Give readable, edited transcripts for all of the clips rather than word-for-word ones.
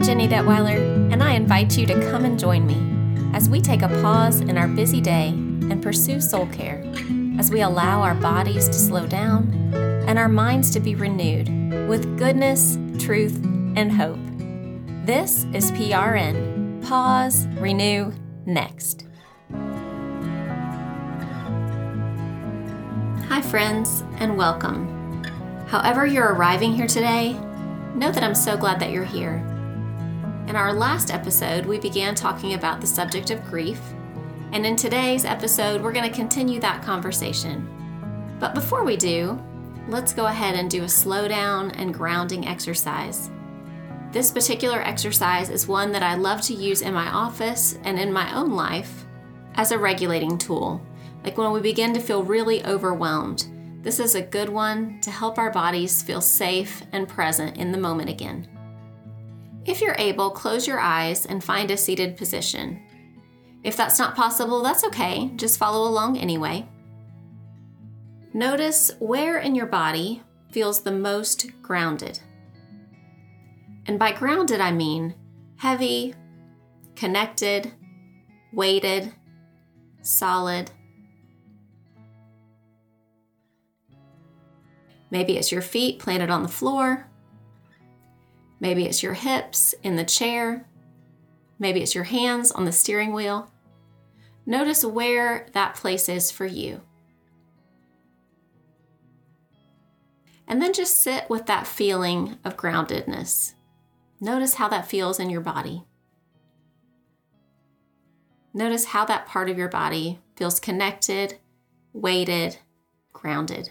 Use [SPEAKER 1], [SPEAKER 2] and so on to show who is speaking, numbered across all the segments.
[SPEAKER 1] Jenny Detweiler, and I invite you to come and join me as we take a pause in our busy day and pursue soul care, as we allow our bodies to slow down and our minds to be renewed with goodness, truth, and hope. This is PRN, Pause, Renew, Next. Hi friends, and welcome. However you're arriving here today, know that I'm so glad that you're here. In our last episode, we began talking about the subject of grief, and in today's episode, we're going to continue that conversation. But before we do, let's go ahead and do a slow down and grounding exercise. This particular exercise is one that I love to use in my office and in my own life as a regulating tool. Like when we begin to feel really overwhelmed, this is a good one to help our bodies feel safe and present in the moment again. If you're able, close your eyes and find a seated position. If that's not possible, that's okay. Just follow along anyway. Notice where in your body feels the most grounded. And by grounded, I mean heavy, connected, weighted, solid. Maybe it's your feet planted on the floor. Maybe it's your hips in the chair. Maybe it's your hands on the steering wheel. Notice where that place is for you. And then just sit with that feeling of groundedness. Notice how that feels in your body. Notice how that part of your body feels connected, weighted, grounded.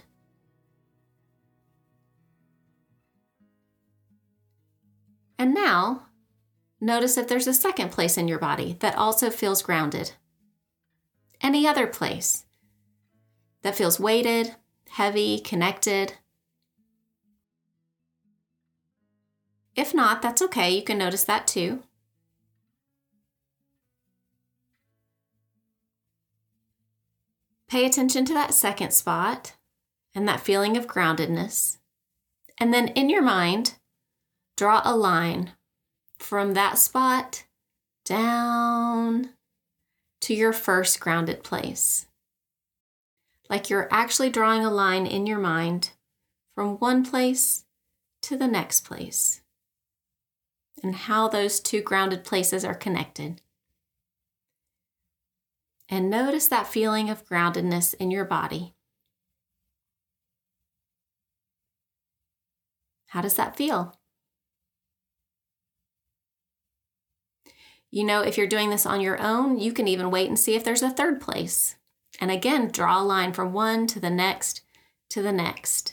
[SPEAKER 1] And now, notice if there's a second place in your body that also feels grounded. Any other place that feels weighted, heavy, connected. If not, that's okay. You can notice that too. Pay attention to that second spot and that feeling of groundedness. And then in your mind, draw a line from that spot down to your first grounded place. Like you're actually drawing a line in your mind from one place to the next place, and how those two grounded places are connected. And notice that feeling of groundedness in your body. How does that feel? You know, if you're doing this on your own, you can even wait and see if there's a third place. And again, draw a line from one to the next to the next.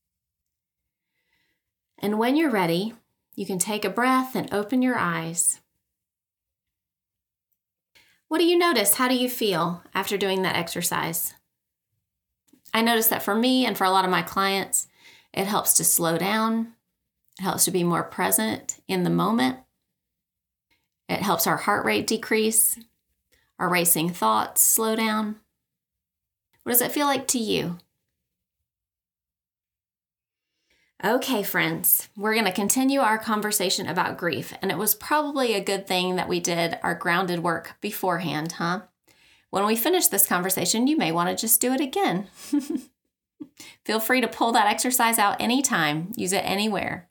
[SPEAKER 1] And when you're ready, you can take a breath and open your eyes. What do you notice? How do you feel after doing that exercise? I notice that for me and for a lot of my clients, it helps to slow down. It helps to be more present in the moment. It helps our heart rate decrease, our racing thoughts slow down. What does it feel like to you? Okay, friends, we're going to continue our conversation about grief, and it was probably a good thing that we did our grounded work beforehand, huh? When we finish this conversation, you may want to just do it again. Feel free to pull that exercise out anytime, use it anywhere.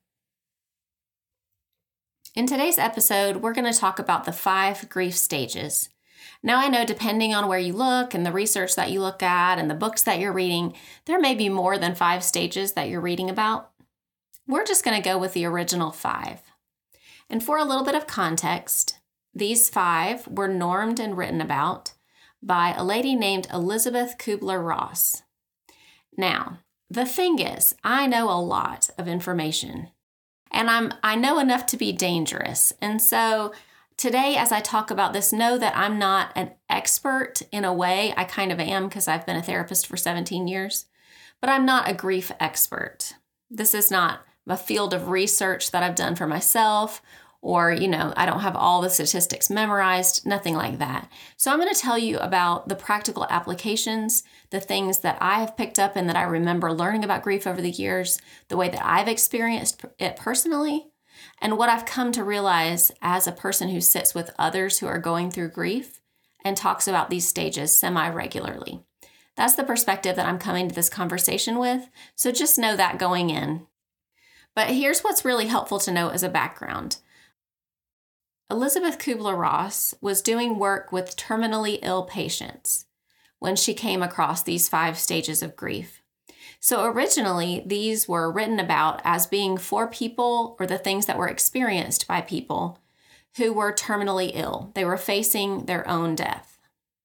[SPEAKER 1] In today's episode, we're going to talk about the 5 grief stages. Now, I know depending on where you look and the research that you look at and the books that you're reading, there may be more than 5 stages that you're reading about. We're just going to go with the original 5. And for a little bit of context, these 5 were normed and written about by a lady named Elisabeth Kubler-Ross. Now, the thing is, I know a lot of information. And I know enough to be dangerous. And so today, as I talk about this, know that I'm not an expert in a way. I kind of am because I've been a therapist for 17 years, but I'm not a grief expert. This is not a field of research that I've done for myself, or, I don't have all the statistics memorized, nothing like that. So I'm going to tell you about the practical applications, the things that I have picked up and that I remember learning about grief over the years, the way that I've experienced it personally, and what I've come to realize as a person who sits with others who are going through grief and talks about these stages semi-regularly. That's the perspective that I'm coming to this conversation with, so just know that going in. But here's what's really helpful to know as a background. Elizabeth Kubler-Ross was doing work with terminally ill patients when she came across these 5 stages of grief. So originally, these were written about as being for people or the things that were experienced by people who were terminally ill. They were facing their own death.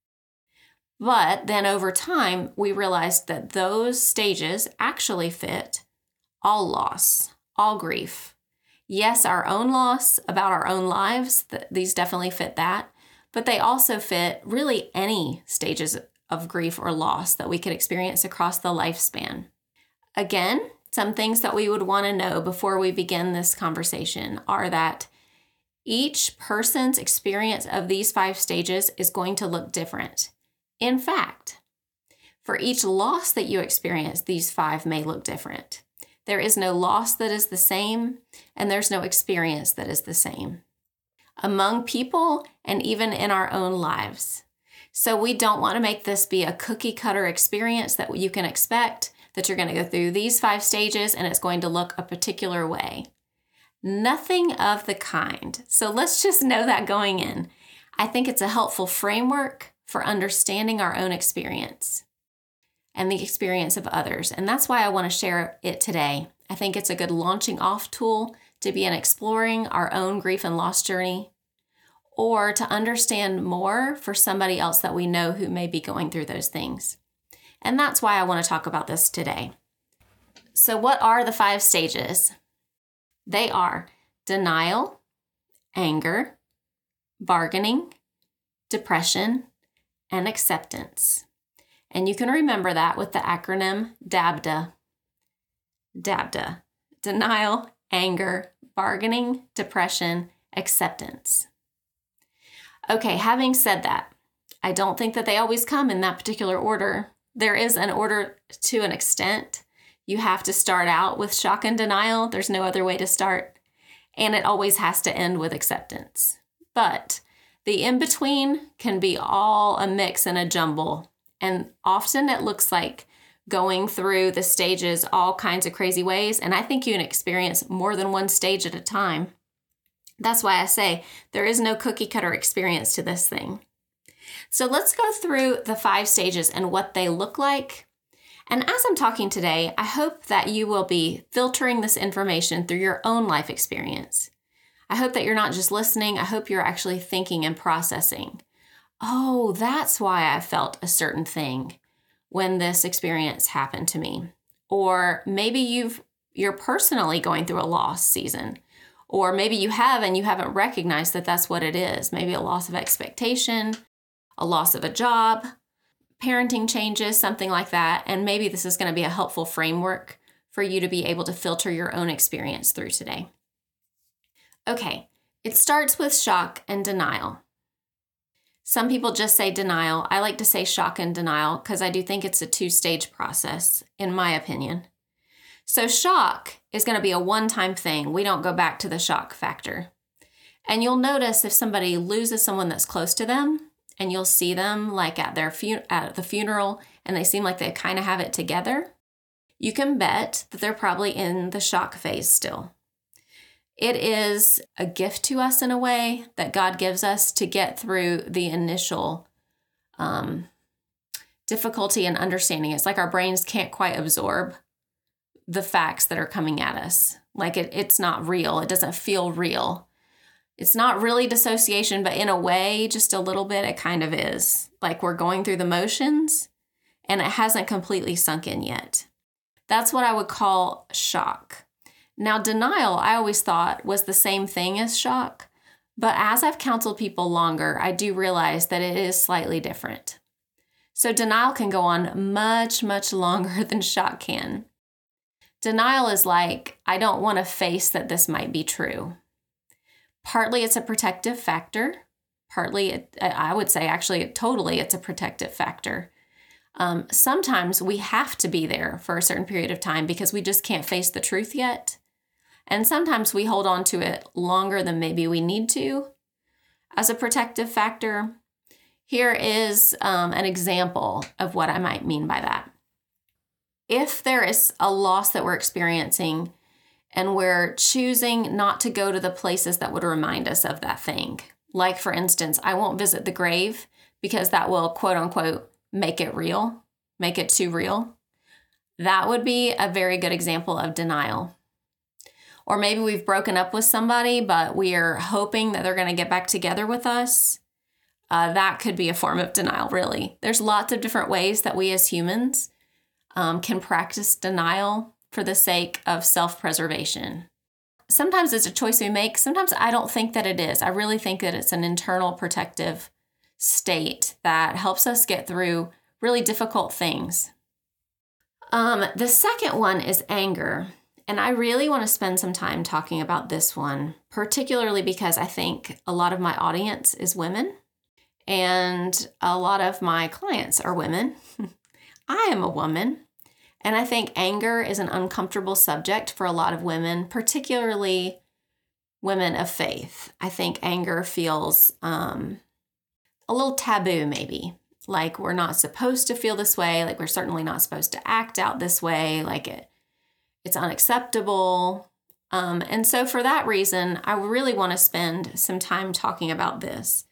[SPEAKER 1] But then over time, we realized that those stages actually fit all loss, all grief. Yes, our own loss about our own lives, these definitely fit that, but they also fit really any stages of grief or loss that we could experience across the lifespan. Again, some things that we would want to know before we begin this conversation are that each person's experience of these 5 stages is going to look different. In fact, for each loss that you experience, these 5 may look different. There is no loss that is the same, and there's no experience that is the same among people and even in our own lives. So we don't want to make this be a cookie cutter experience that you can expect, that you're going to go through these 5 stages and it's going to look a particular way. Nothing of the kind. So let's just know that going in. I think it's a helpful framework for understanding our own experience and the experience of others. And that's why I want to share it today. I think it's a good launching off tool to begin exploring our own grief and loss journey, or to understand more for somebody else that we know who may be going through those things. And that's why I want to talk about this today. So what are the 5 stages? They are denial, anger, bargaining, depression, and acceptance. And you can remember that with the acronym DABDA. DABDA. Denial, anger, bargaining, depression, acceptance. Okay, having said that, I don't think that they always come in that particular order. There is an order to an extent. You have to start out with shock and denial. There's no other way to start. And it always has to end with acceptance. But the in-between can be all a mix and a jumble. And often it looks like going through the stages all kinds of crazy ways. And I think you can experience more than one stage at a time. That's why I say there is no cookie cutter experience to this thing. So let's go through the 5 stages and what they look like. And as I'm talking today, I hope that you will be filtering this information through your own life experience. I hope that you're not just listening. I hope you're actually thinking and processing. Oh, that's why I felt a certain thing when this experience happened to me. Or maybe you're personally going through a loss season. Or maybe you have and you haven't recognized that that's what it is. Maybe a loss of expectation, a loss of a job, parenting changes, something like that. And maybe this is going to be a helpful framework for you to be able to filter your own experience through today. Okay, it starts with shock and denial. Some people just say denial. I like to say shock and denial because I do think it's a 2-stage process, in my opinion. So shock is going to be a one-time thing. We don't go back to the shock factor. And you'll notice if somebody loses someone that's close to them, and you'll see them like at the funeral, and they seem like they kind of have it together, you can bet that they're probably in the shock phase still. It is a gift to us in a way that God gives us to get through the initial difficulty in understanding. It's like our brains can't quite absorb the facts that are coming at us. Like it's not real. It doesn't feel real. It's not really dissociation, but in a way, just a little bit, it kind of is. Like we're going through the motions and it hasn't completely sunk in yet. That's what I would call shock. Now, denial, I always thought was the same thing as shock, but as I've counseled people longer, I do realize that it is slightly different. So denial can go on much, much longer than shock can. Denial is like, I don't want to face that this might be true. Partly it's a protective factor. Partly, I would say actually totally it's a protective factor. Sometimes we have to be there for a certain period of time because we just can't face the truth yet. And sometimes we hold on to it longer than maybe we need to as a protective factor. Here is an example of what I might mean by that. If there is a loss that we're experiencing and we're choosing not to go to the places that would remind us of that thing, like for instance, I won't visit the grave because that will quote unquote make it real, make it too real. That would be a very good example of denial. Or maybe we've broken up with somebody, but we are hoping that they're going to get back together with us. That could be a form of denial, really. There's lots of different ways that we as humans can practice denial for the sake of self-preservation. Sometimes it's a choice we make. Sometimes I don't think that it is. I really think that it's an internal protective state that helps us get through really difficult things. The second one is anger. And I really want to spend some time talking about this one, particularly because I think a lot of my audience is women and a lot of my clients are women. I am a woman, and I think anger is an uncomfortable subject for a lot of women, particularly women of faith. I think anger feels a little taboo, maybe. Like we're not supposed to feel this way, like we're certainly not supposed to act out this way, like it's unacceptable. And so for that reason, I really want to spend some time talking about this.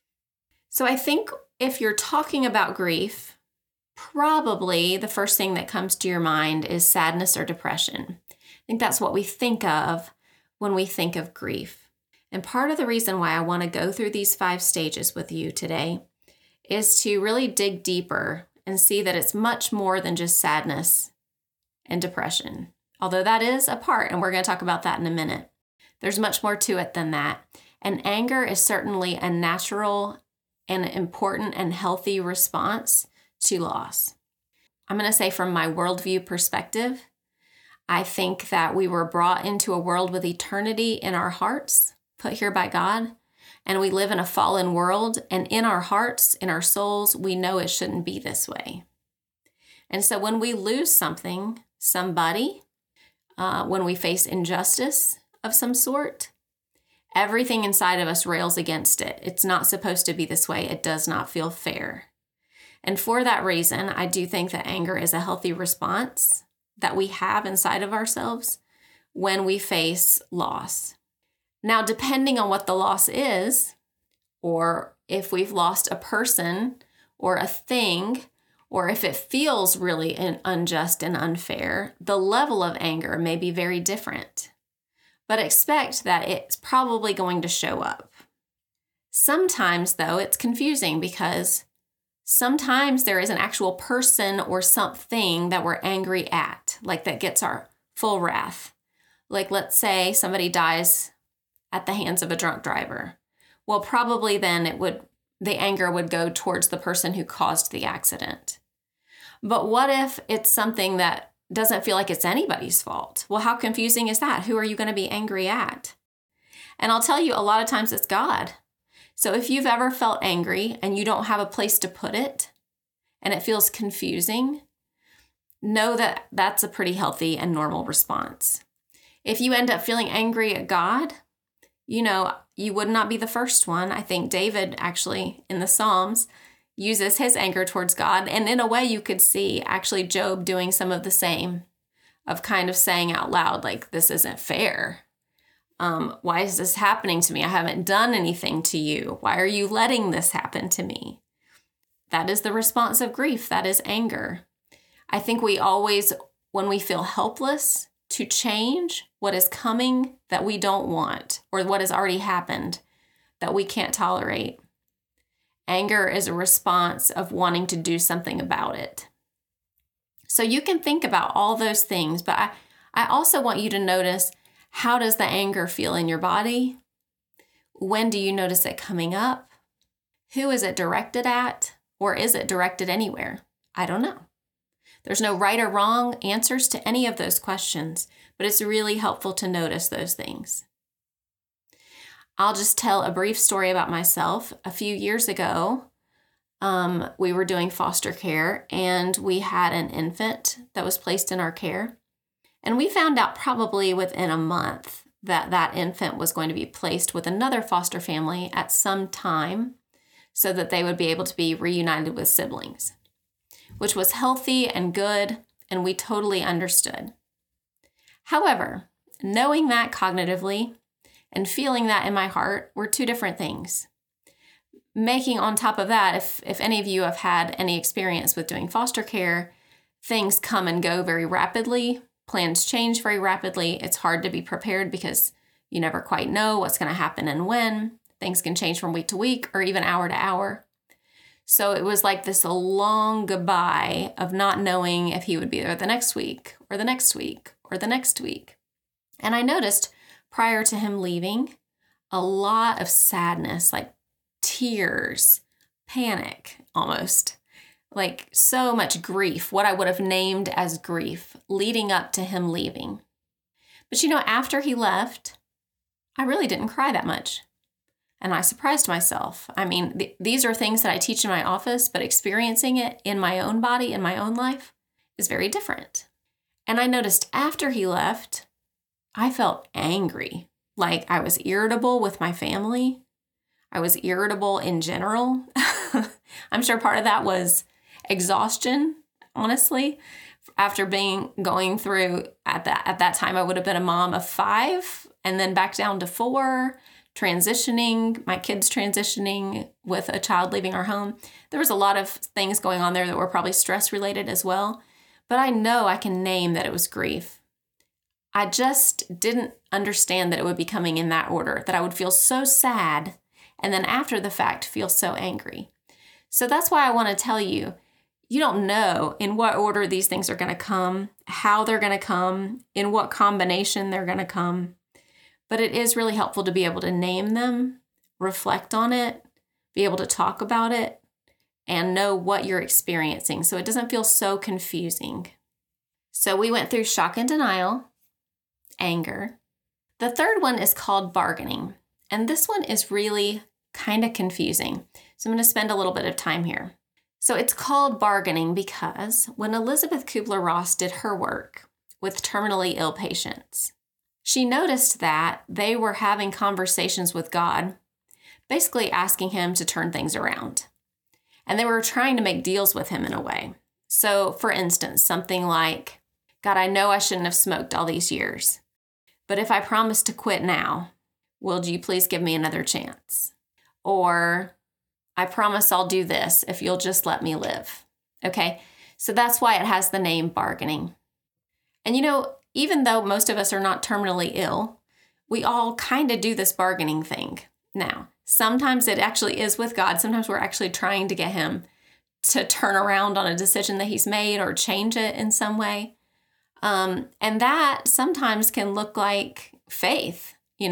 [SPEAKER 1] So I think if you're talking about grief, probably the first thing that comes to your mind is sadness or depression. I think that's what we think of when we think of grief. And part of the reason why I want to go through these 5 stages with you today is to really dig deeper and see that it's much more than just sadness and depression. Although that is a part, and we're going to talk about that in a minute. There's much more to it than that. And anger is certainly a natural and important and healthy response to loss. I'm going to say from my worldview perspective, I think that we were brought into a world with eternity in our hearts, put here by God, and we live in a fallen world, and in our hearts, in our souls, we know it shouldn't be this way. And so when we lose something, somebody, when we face injustice of some sort, everything inside of us rails against it. It's not supposed to be this way. It does not feel fair. And for that reason, I do think that anger is a healthy response that we have inside of ourselves when we face loss. Now, depending on what the loss is, or if we've lost a person or a thing, or if it feels really unjust and unfair, the level of anger may be very different. But expect that it's probably going to show up. Sometimes, though, it's confusing because sometimes there is an actual person or something that we're angry at, like that gets our full wrath. Like let's say somebody dies at the hands of a drunk driver. Well, probably then the anger would go towards the person who caused the accident. But what if it's something that doesn't feel like it's anybody's fault? Well, how confusing is that? Who are you going to be angry at? And I'll tell you, a lot of times it's God. So if you've ever felt angry and you don't have a place to put it, and it feels confusing, know that that's a pretty healthy and normal response. If you end up feeling angry at God, you would not be the first one. I think David actually in the Psalms uses his anger towards God. And in a way you could see actually Job doing some of the same, of kind of saying out loud, like, this isn't fair. Why is this happening to me? I haven't done anything to you. Why are you letting this happen to me? That is the response of grief. That is anger. I think we always, when we feel helpless to change what is coming that we don't want, or what has already happened that we can't tolerate, anger is a response of wanting to do something about it. So you can think about all those things, but I also want you to notice, how does the anger feel in your body? When do you notice it coming up? Who is it directed at? Or is it directed anywhere? I don't know. There's no right or wrong answers to any of those questions, but it's really helpful to notice those things. I'll just tell a brief story about myself. A few years ago, we were doing foster care, and we had an infant that was placed in our care. And we found out probably within a month that that infant was going to be placed with another foster family at some time so that they would be able to be reunited with siblings, which was healthy and good, and we totally understood. However, knowing that cognitively and feeling that in my heart were two different things. Making on top of that, if any of you have had any experience with doing foster care, things come and go very rapidly. Plans change very rapidly. It's hard to be prepared because you never quite know what's going to happen and when. Things can change from week to week or even hour to hour. So it was like this long goodbye of not knowing if he would be there the next week or the next week or the next week. And I noticed prior to him leaving, a lot of sadness, like tears, panic almost. Like so much grief, what I would have named as grief, leading up to him leaving. But after he left, I really didn't cry that much. And I surprised myself. I mean, these are things that I teach in my office, but experiencing it in my own body, in my own life, is very different. And I noticed after he left, I felt angry. Like I was irritable with my family. I was irritable in general. I'm sure part of that was exhaustion, honestly. After going through, at that time, I would have been a mom of 5 and then back down to 4, transitioning, my kids transitioning with a child leaving our home. There was a lot of things going on there that were probably stress related as well. But I know I can name that it was grief. I just didn't understand that it would be coming in that order, that I would feel so sad and then after the fact feel so angry. So that's why I want to tell you, you don't know in what order these things are going to come, how they're going to come, in what combination they're going to come. But it is really helpful to be able to name them, reflect on it, be able to talk about it, and know what you're experiencing so it doesn't feel so confusing. So we went through shock and denial, anger. The third one is called bargaining. And this one is really kind of confusing. So I'm going to spend a little bit of time here. So it's called bargaining because when Elizabeth Kubler-Ross did her work with terminally ill patients, she noticed that they were having conversations with God, basically asking him to turn things around. And they were trying to make deals with him in a way. So for instance, something like, God, I know I shouldn't have smoked all these years, but if I promise to quit now, will you please give me another chance? Or I promise I'll do this if you'll just let me live. Okay, so that's why it has the name bargaining. And even though most of us are not terminally ill, we all kind of do this bargaining thing. Now, sometimes it actually is with God. Sometimes we're actually trying to get him to turn around on a decision that he's made or change it in some way. And that sometimes can look like faith,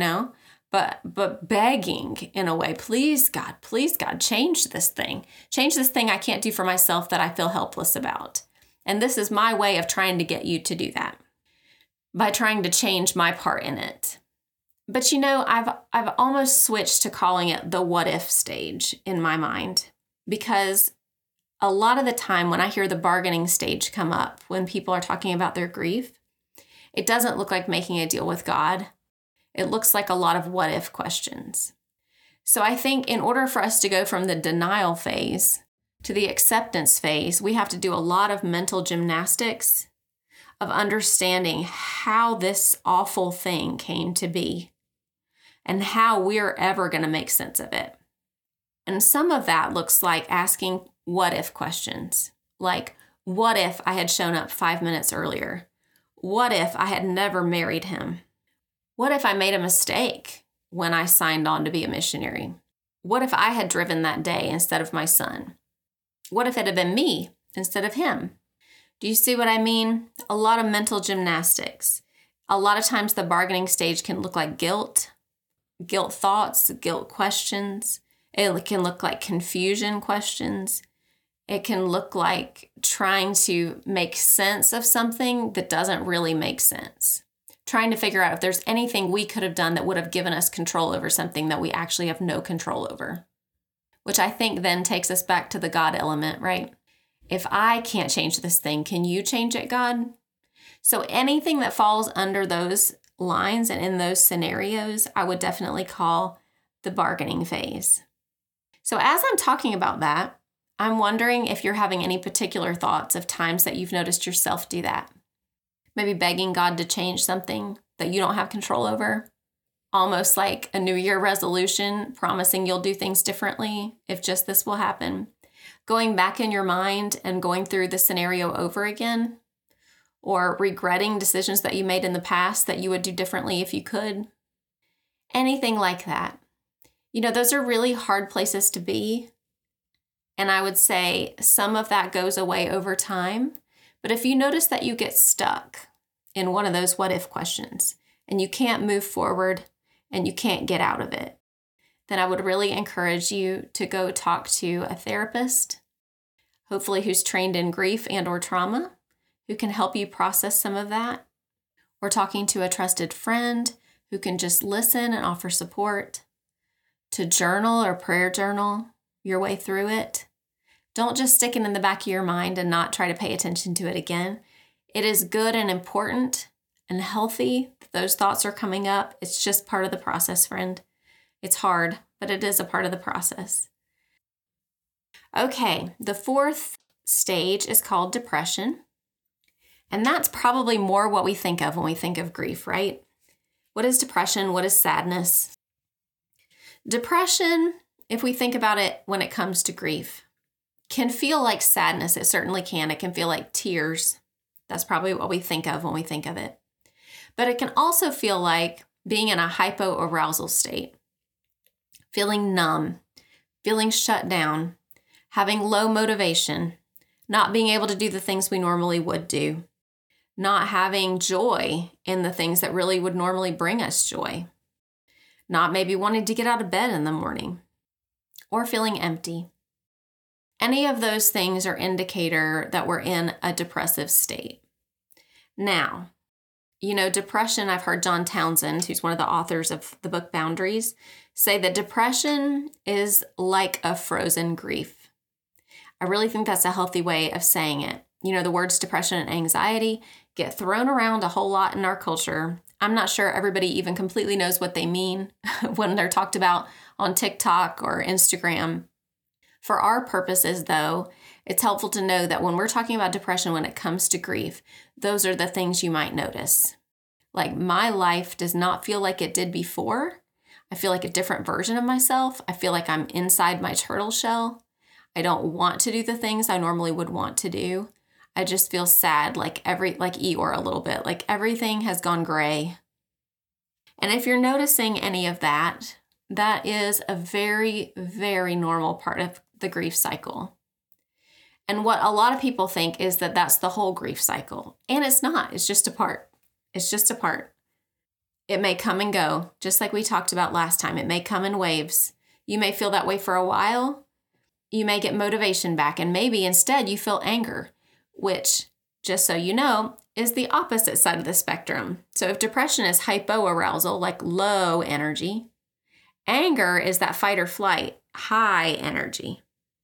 [SPEAKER 1] but begging in a way, please God, change this thing. Change this thing I can't do for myself that I feel helpless about. And this is my way of trying to get you to do that by trying to change my part in it. But I've almost switched to calling it the what if stage in my mind, because a lot of the time when I hear the bargaining stage come up, when people are talking about their grief, it doesn't look like making a deal with God. It looks like a lot of what if questions. So I think in order for us to go from the denial phase to the acceptance phase, we have to do a lot of mental gymnastics of understanding how this awful thing came to be and how we're ever going to make sense of it. And some of that looks like asking what if questions, like, what if I had shown up 5 minutes earlier? What if I had never married him? What if I made a mistake when I signed on to be a missionary? What if I had driven that day instead of my son? What if it had been me instead of him? Do you see what I mean? A lot of mental gymnastics. A lot of times the bargaining stage can look like guilt thoughts, guilt questions. It can look like confusion questions. It can look like trying to make sense of something that doesn't really make sense. Trying to figure out if there's anything we could have done that would have given us control over something that we actually have no control over. Which I think then takes us back to the God element, right? If I can't change this thing, can you change it, God? So anything that falls under those lines and in those scenarios, I would definitely call the bargaining phase. So as I'm talking about that, I'm wondering if you're having any particular thoughts of times that you've noticed yourself do that. Maybe begging God to change something that you don't have control over. Almost like a New Year resolution, promising you'll do things differently if just this will happen. Going back in your mind and going through the scenario over again. Or regretting decisions that you made in the past that you would do differently if you could. Anything like that. Those are really hard places to be. And I would say some of that goes away over time. But if you notice that you get stuck in one of those what if questions and you can't move forward and you can't get out of it, then I would really encourage you to go talk to a therapist, hopefully who's trained in grief and or trauma, who can help you process some of that, or talking to a trusted friend who can just listen and offer support, to journal or prayer journal your way through it. Don't just stick it in the back of your mind and not try to pay attention to it again. It is good and important and healthy that those thoughts are coming up. It's just part of the process, friend. It's hard, but it is a part of the process. Okay, the fourth stage is called depression. And that's probably more what we think of when we think of grief, right? What is depression? What is sadness? Depression, if we think about it when it comes to grief, can feel like sadness. It certainly can. It can feel like tears. That's probably what we think of when we think of it. But it can also feel like being in a hypoarousal state, feeling numb, feeling shut down, having low motivation, not being able to do the things we normally would do, not having joy in the things that really would normally bring us joy, not maybe wanting to get out of bed in the morning, or feeling empty. Any of those things are indicator that we're in a depressive state. Now, depression, I've heard John Townsend, who's one of the authors of the book Boundaries, say that depression is like a frozen grief. I really think that's a healthy way of saying it. The words depression and anxiety get thrown around a whole lot in our culture. I'm not sure everybody even completely knows what they mean when they're talked about on TikTok or Instagram. For our purposes, though, it's helpful to know that when we're talking about depression, when it comes to grief, those are the things you might notice. Like, my life does not feel like it did before. I feel like a different version of myself. I feel like I'm inside my turtle shell. I don't want to do the things I normally would want to do. I just feel sad, like Eeyore a little bit, like everything has gone gray. And if you're noticing any of that, that is a very, very normal part of the grief cycle. And what a lot of people think is that that's the whole grief cycle. And it's not. It's just a part. It's just a part. It may come and go, just like we talked about last time. It may come in waves. You may feel that way for a while. You may get motivation back, and maybe instead you feel anger, which, just so you know, is the opposite side of the spectrum. So if depression is hypoarousal, like low energy, anger is that fight or flight, high energy.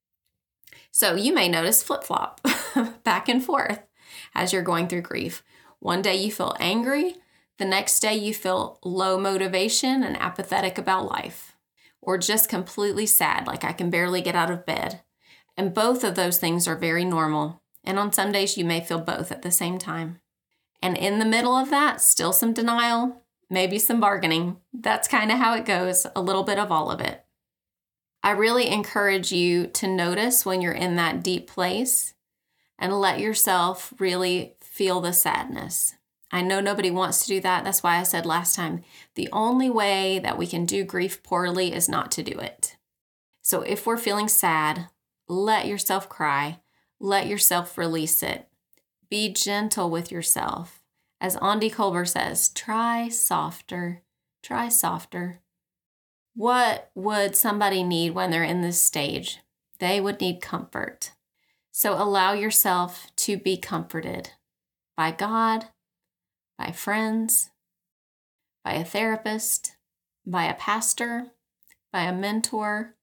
[SPEAKER 1] So you may notice flip-flop back and forth as you're going through grief. One day you feel angry, the next day you feel low motivation and apathetic about life, or just completely sad, like I can barely get out of bed. And both of those things are very normal. And on some days you may feel both at the same time. And in the middle of that, still some denial, maybe some bargaining. That's kind of how it goes, a little bit of all of it. I really encourage you to notice when you're in that deep place and let yourself really feel the sadness. I know nobody wants to do that. That's why I said last time, the only way that we can do grief poorly is not to do it. So if we're feeling sad, let yourself cry. Let yourself release it. Be gentle with yourself. As Andy Colbert says, try softer. Try softer. What would somebody need when they're in this stage? They would need comfort. So allow yourself to be comforted by God, by friends, by a therapist, by a pastor, by a mentor.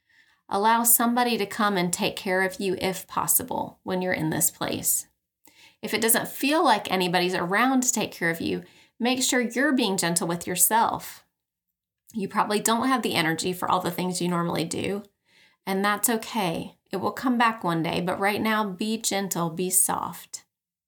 [SPEAKER 1] Allow somebody to come and take care of you if possible when you're in this place. If it doesn't feel like anybody's around to take care of you, make sure you're being gentle with yourself. You probably don't have the energy for all the things you normally do, and that's okay. It will come back one day, but right now, be gentle, be soft.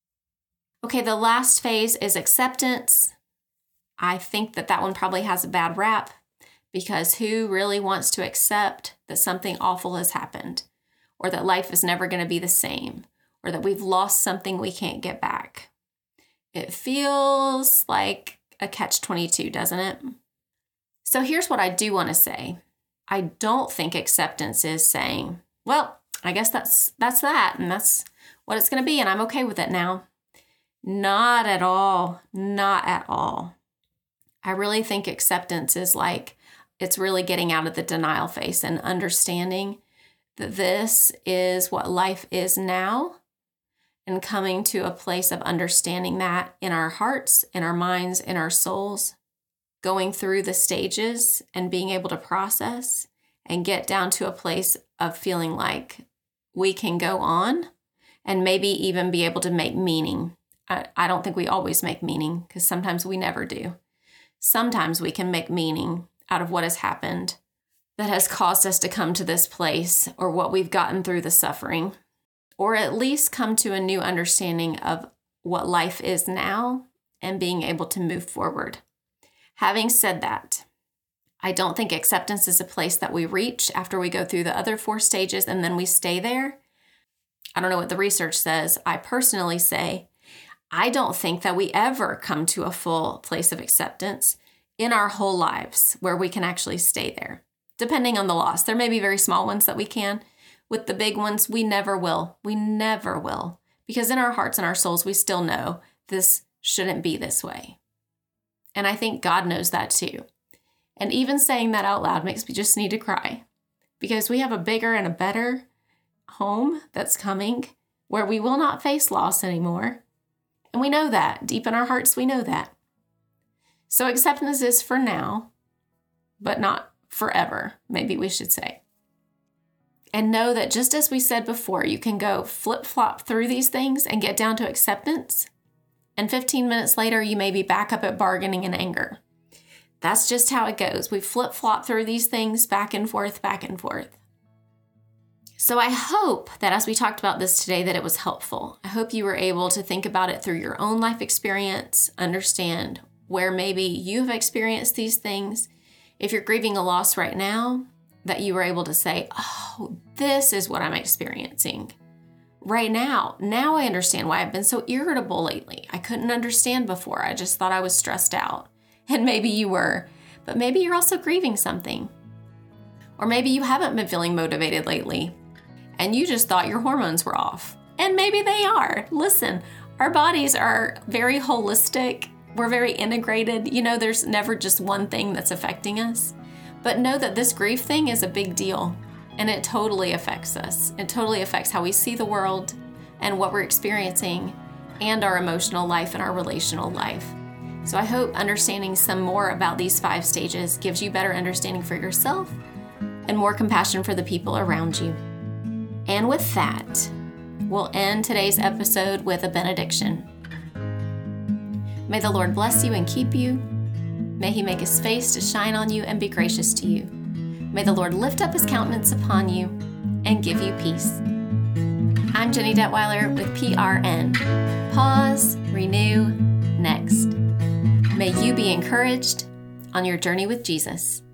[SPEAKER 1] Okay, the last phase is acceptance. I think that one probably has a bad rap, because who really wants to accept that something awful has happened, or that life is never going to be the same, or that we've lost something we can't get back? It feels like a catch-22, doesn't it? So here's what I do want to say. I don't think acceptance is saying, well, I guess that's that, and that's what it's going to be, and I'm okay with it now. Not at all. Not at all. I really think acceptance is like, it's really getting out of the denial phase and understanding that this is what life is now, and coming to a place of understanding that in our hearts, in our minds, in our souls, going through the stages and being able to process and get down to a place of feeling like we can go on and maybe even be able to make meaning. I don't think we always make meaning, because sometimes we never do. Sometimes we can make meaning out of what has happened that has caused us to come to this place, or what we've gotten through the suffering, or at least come to a new understanding of what life is now and being able to move forward. Having said that, I don't think acceptance is a place that we reach after we go through the other 4 stages and then we stay there. I don't know what the research says. I personally say, I don't think that we ever come to a full place of acceptance in our whole lives where we can actually stay there, depending on the loss. There may be very small ones that we can. With the big ones, we never will. We never will. Because in our hearts and our souls, we still know this shouldn't be this way. And I think God knows that too. And even saying that out loud makes me just need to cry, because we have a bigger and a better home that's coming where we will not face loss anymore. And we know that. Deep in our hearts, we know that. So acceptance is for now, but not forever, maybe we should say. And know that just as we said before, you can go flip-flop through these things and get down to acceptance, and 15 minutes later, you may be back up at bargaining and anger. That's just how it goes. We flip-flop through these things back and forth, back and forth. So I hope that as we talked about this today, that it was helpful. I hope you were able to think about it through your own life experience, understand where maybe you've experienced these things. If you're grieving a loss right now, that you were able to say, oh, this is what I'm experiencing right now. Now I understand why I've been so irritable lately. I couldn't understand before. I just thought I was stressed out. And maybe you were, but maybe you're also grieving something. Or maybe you haven't been feeling motivated lately and you just thought your hormones were off. And maybe they are. Listen, our bodies are very holistic. We're very integrated. You know, there's never just one thing that's affecting us. But know that this grief thing is a big deal, and it totally affects us. It totally affects how we see the world and what we're experiencing, and our emotional life and our relational life. So I hope understanding some more about these 5 stages gives you better understanding for yourself and more compassion for the people around you. And with that, we'll end today's episode with a benediction. May the Lord bless you and keep you. May he make his face to shine on you and be gracious to you. May the Lord lift up his countenance upon you and give you peace. I'm Jenny Detweiler with PRN. Pause, renew, next. May you be encouraged on your journey with Jesus.